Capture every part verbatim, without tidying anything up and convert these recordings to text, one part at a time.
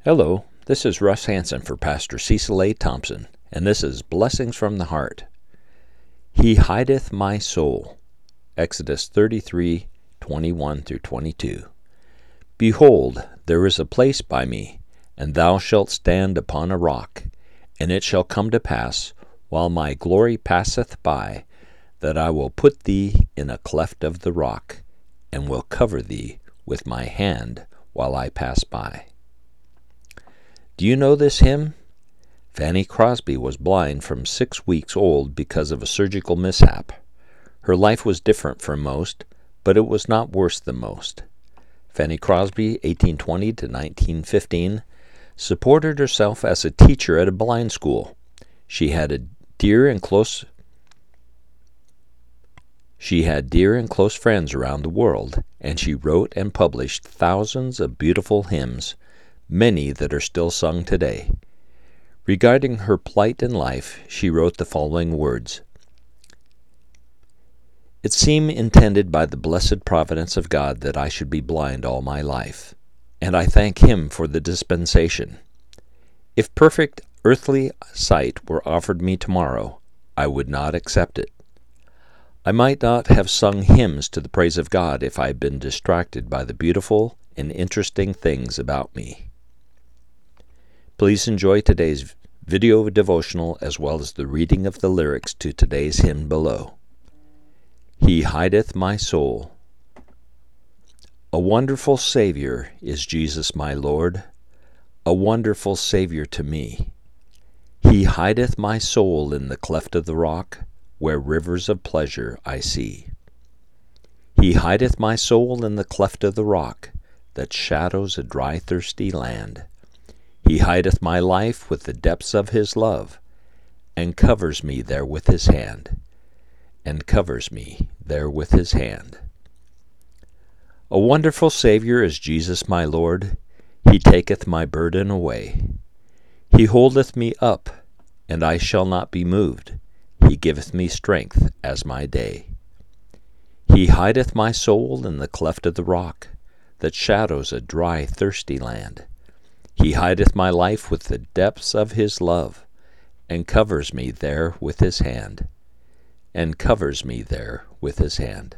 Hello, this is Russ Hansen for Pastor Cecil A. Thompson, and this is Blessings from the Heart. He hideth my soul. Exodus thirty-three, twenty-one through twenty-two. Behold, there is a place by me, and thou shalt stand upon a rock, and it shall come to pass, while my glory passeth by, that I will put thee in a cleft of the rock, and will cover thee with my hand while I pass by. Do you know this hymn? Fanny Crosby was blind from six weeks old because of a surgical mishap. Her life was different from most, but it was not worse than most. Fanny Crosby, eighteen twenty to nineteen fifteen, supported herself as a teacher at a blind school. She had a dear and close She had dear and close friends around the world, and she wrote and published thousands of beautiful hymns, many that are still sung today. Regarding her plight in life, she wrote the following words: It seemed intended by the blessed providence of God that I should be blind all my life, and I thank Him for the dispensation. If perfect earthly sight were offered me tomorrow, I would not accept it. I might not have sung hymns to the praise of God if I had been distracted by the beautiful and interesting things about me. Please enjoy today's video devotional as well as the reading of the lyrics to today's hymn below. He hideth my soul. A wonderful Savior is Jesus my Lord, a wonderful Savior to me. He hideth my soul in the cleft of the rock, where rivers of pleasure I see. He hideth my soul in the cleft of the rock, that shadows a dry thirsty land. He hideth my life with the depths of His love, and covers me there with His hand, and covers me there with His hand. A wonderful Savior is Jesus my Lord, He taketh my burden away. He holdeth me up, and I shall not be moved. He giveth me strength as my day. He hideth my soul in the cleft of the rock, that shadows a dry thirsty land. He hideth my life with the depths of His love, and covers me there with His hand, and covers me there with His hand.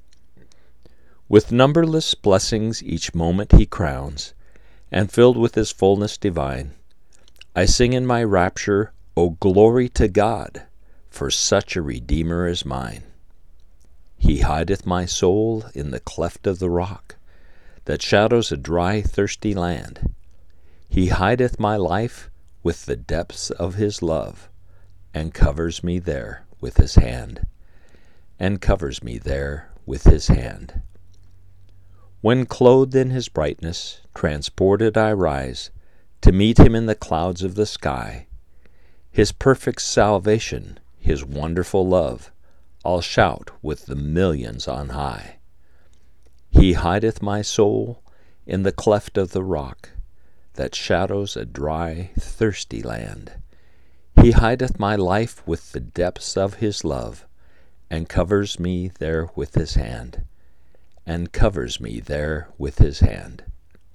With numberless blessings each moment He crowns, and filled with His fullness divine, I sing in my rapture, O glory to God, for such a Redeemer is mine. He hideth my soul in the cleft of the rock, that shadows a dry thirsty land. He hideth my life with the depths of His love, and covers me there with His hand, and covers me there with His hand. When clothed in His brightness, transported I rise, to meet Him in the clouds of the sky. His perfect salvation, His wonderful love, I'll shout with the millions on high. He hideth my soul in the cleft of the rock, that shadows a dry, thirsty land. He hideth my life with the depths of His love, and covers me there with His hand, and covers me there with His hand.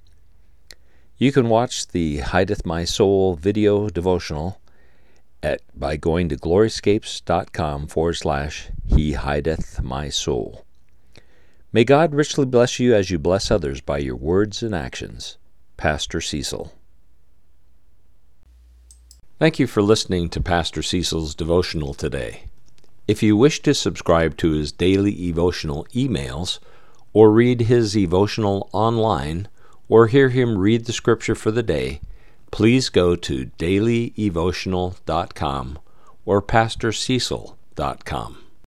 You can watch the Hideth My Soul video devotional at by going to gloryscapes.com forward slash He hideth my soul. May God richly bless you as you bless others by your words and actions. Pastor Cecil. Thank you for listening to Pastor Cecil's devotional today. If you wish to subscribe to his daily devotional emails, or read his devotional online, or hear him read the scripture for the day, please go to daily devotional dot com or pastor cecil dot com.